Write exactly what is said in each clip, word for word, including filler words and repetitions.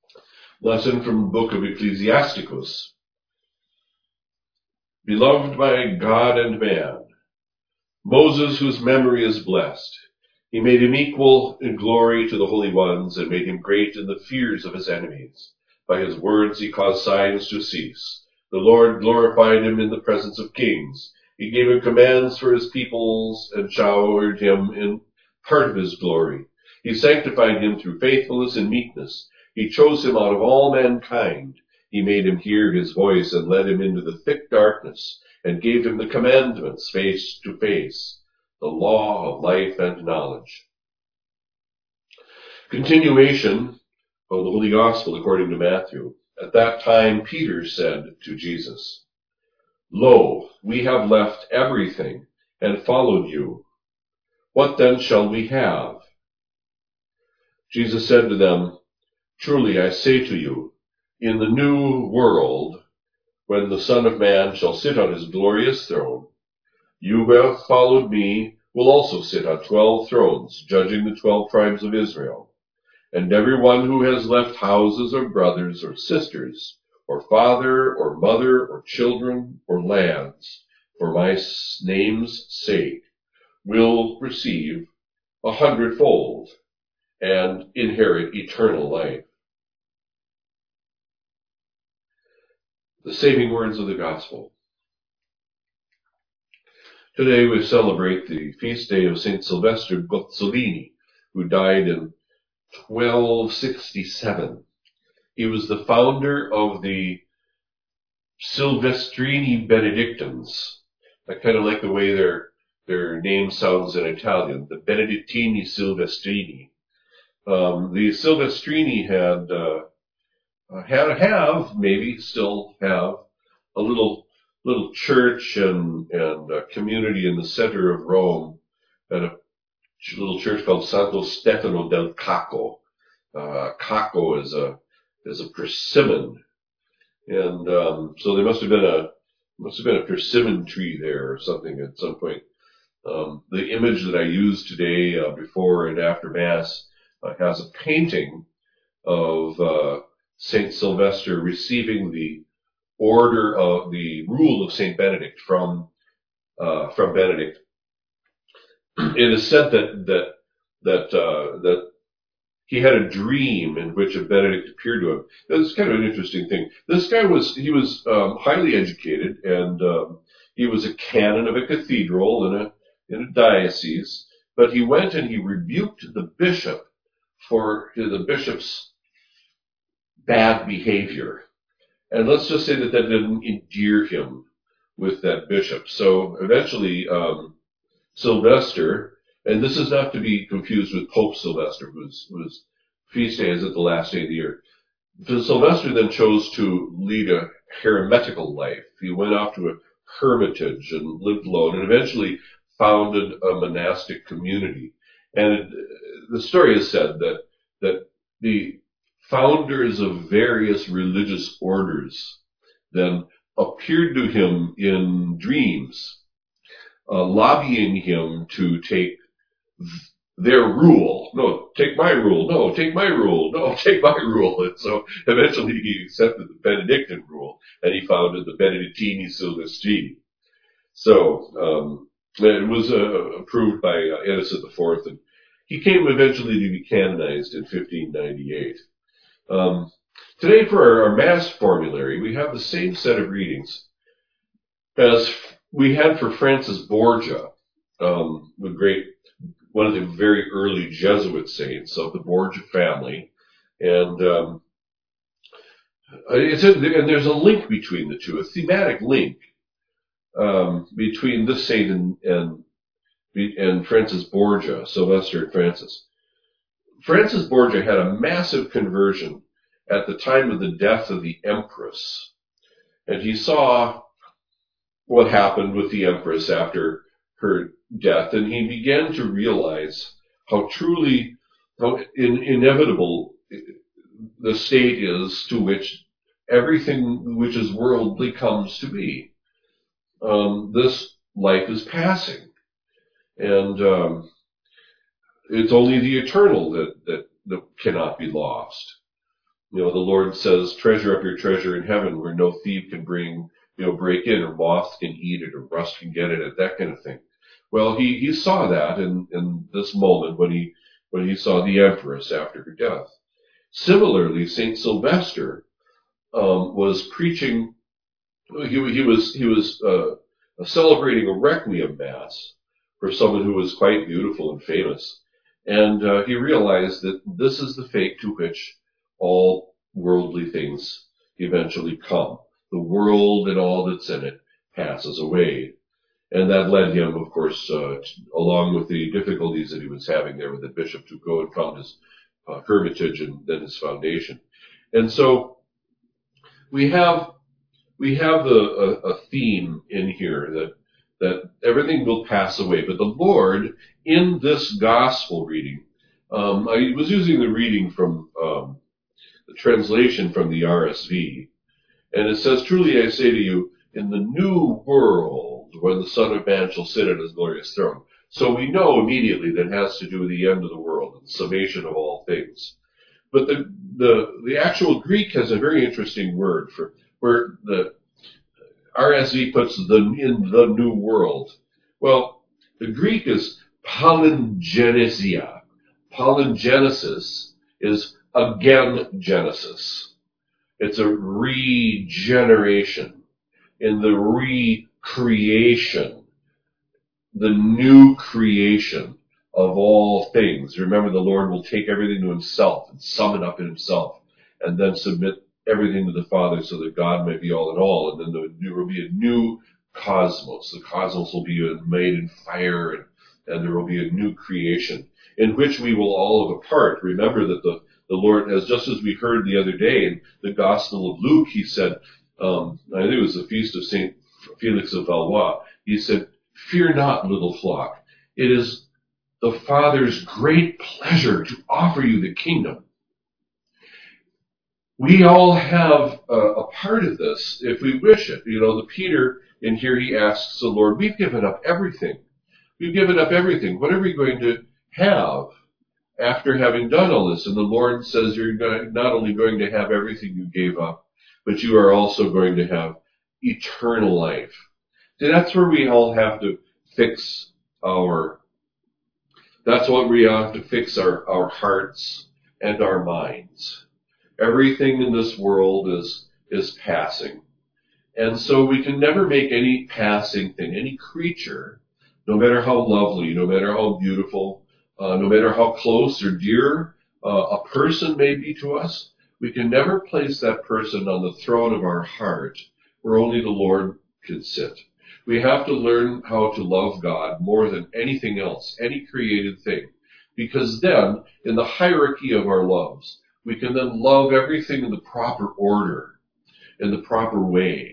Lesson from the book of Ecclesiasticus. Beloved by God and man, Moses, whose memory is blessed, he made him equal in glory to the holy ones and made him great in the fears of his enemies. By his words he caused signs to cease. The Lord glorified him in the presence of kings. He gave him commands for his peoples and showered him in part of his glory. He sanctified him through faithfulness and meekness. He chose him out of all mankind. He made him hear his voice and led him into the thick darkness and gave him the commandments face to face, the law of life and knowledge. Continuation of the Holy Gospel according to Matthew. At that time Peter said to Jesus, Lo, we have left everything and followed you. What then shall we have? Jesus said to them, Truly I say to you, in the new world, when the Son of Man shall sit on his glorious throne, you who have followed me will also sit on twelve thrones, judging the twelve tribes of Israel. And everyone who has left houses or brothers or sisters, or father or mother or children or lands, for my name's sake, will receive a hundredfold and inherit eternal life. The saving words of the gospel. Today we celebrate the feast day of Saint Sylvester Gozzolini, who died in twelve sixty-seven. He was the founder of the Silvestrini Benedictines. I kind of like the way their their name sounds in Italian, the Benedettini Silvestrini. Um, the Silvestrini had uh, had have maybe still have a little little church and and a community in the center of Rome, at a little church called Santo Stefano del Cacco. Uh, Cacco is a is a persimmon, and um, so there must have been a must have been a persimmon tree there or something at some point. Um, the image that I used today, uh, before and after Mass, uh, has a painting of uh, Saint Sylvester receiving the order of the rule of Saint Benedict from uh, from Benedict. It is said that that that uh, that he had a dream in which a Benedict appeared to him. That's kind of an interesting thing. This guy was he was um, highly educated, and um, he was a canon of a cathedral in a in a diocese. But he went and he rebuked the bishop for the bishop's bad behavior. And let's just say that that didn't endear him with that bishop. So eventually, um, Sylvester, and this is not to be confused with Pope Sylvester, whose, whose feast day is at the last day of the year. Sylvester then chose to lead a hermetical life. He went off to a hermitage and lived alone, and eventually founded a monastic community. And it, the story is said that that the founders of various religious orders then appeared to him in dreams, uh, lobbying him to take their rule. No, take my rule. No, take my rule. No, take my rule. And so eventually he accepted the Benedictine rule, and he founded the Benedettini Silvestrini. So um, it was uh, approved by uh, Innocent the Fourth, and he came eventually to be canonized in fifteen ninety-eight. Um, today for our, our Mass formulary, we have the same set of readings as we had for Francis Borgia, um, the great, one of the very early Jesuit saints of the Borgia family. And, um, it's a, and there's a link between the two, a thematic link, um, between this saint and, and, and Francis Borgia, Sylvester and Francis. Francis Borgia had a massive conversion at the time of the death of the Empress. And he saw what happened with the Empress after her death, and he began to realize how truly, how in, inevitable the state is to which everything which is worldly comes to be. Um, this life is passing. And um, it's only the eternal that, that, that cannot be lost. You know, the Lord says, treasure up your treasure in heaven where no thief can bring, you know, break in, or moth can eat it, or rust can get at it, that kind of thing. Well, he, he saw that in, in this moment when he, when he saw the Empress after her death. Similarly, Saint Sylvester, um, was preaching, he, he was, he was, uh, celebrating a Requiem Mass for someone who was quite beautiful and famous. And, uh, he realized that this is the fate to which all worldly things eventually come. The world and all that's in it passes away. And that led him, of course, uh, along with the difficulties that he was having there with the bishop, to go and found his uh, hermitage and then his foundation. And so we have we have a, a, a theme in here that that everything will pass away. But the Lord, in this gospel reading, um, I was using the reading from um, the translation from the R S V, and it says, "Truly I say to you, in the new world, where the Son of Man shall sit at his glorious throne." So we know immediately that it has to do with the end of the world and the summation of all things. But the the the actual Greek has a very interesting word for where the R S V puts the in the new world. Well, the Greek is palingenesia. Palingenesis is again Genesis. It's a regeneration, in the recreation, the new creation of all things. Remember, the Lord will take everything to himself and sum it up in himself, and then submit everything to the Father so that God may be all in all. And then there will be a new cosmos. The cosmos will be made in fire, and, and there will be a new creation in which we will all have a part. Remember that the, the Lord, as just as we heard the other day in the Gospel of Luke, he said, um, I think it was the feast of Saint Felix of Valois, he said, "Fear not, little flock. It is the Father's great pleasure to offer you the kingdom." We all have a, a part of this if we wish it. You know, the Peter in here, he asks the Lord, we've given up everything. We've given up everything. What are we going to have after having done all this? And the Lord says, you're not only going to have everything you gave up, but you are also going to have eternal life. See, that's where we all have to fix our, that's what we have to fix our, our hearts and our minds. Everything in this world is, is passing. And so we can never make any passing thing, any creature, no matter how lovely, no matter how beautiful, uh, no matter how close or dear uh, a person may be to us, we can never place that person on the throne of our heart where only the Lord can sit. We have to learn how to love God more than anything else, any created thing, because then, in the hierarchy of our loves, we can then love everything in the proper order, in the proper way.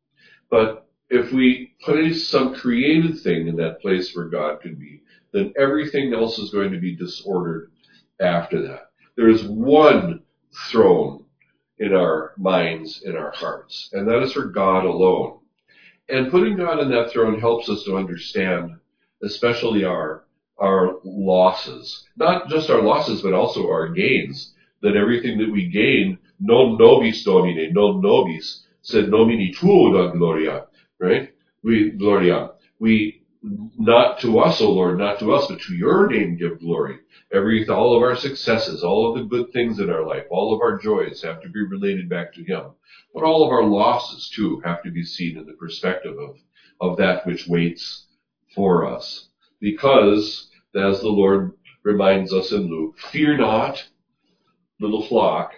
But if we place some created thing in that place where God can be, then everything else is going to be disordered after that. There is one throne in our minds, in our hearts, and that is for God alone. And putting God on that throne helps us to understand, especially our, our losses. Not just our losses, but also our gains. That everything that we gain, non nobis domine, non nobis, sed nomini tuo da gloria, right? We, gloria. We, not to us, O Lord, not to us, but to your name give glory. Every, all of our successes, all of the good things in our life, all of our joys have to be related back to him. But all of our losses, too, have to be seen in the perspective of, of that which waits for us. Because, as the Lord reminds us in Luke, fear not, little flock,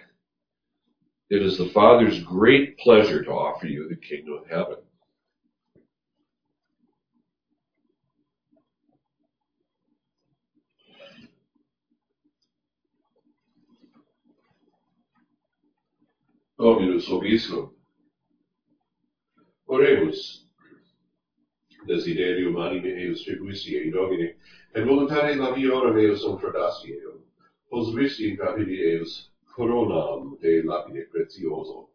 it is the Father's great pleasure to offer you the kingdom of heaven. Dominus vobiscum. Oremus. Desiderium anime eus tribuisie, Domine, et voluntare labiorum eus confradasti eum, pos visti in capili eus coronam de lapide precioso.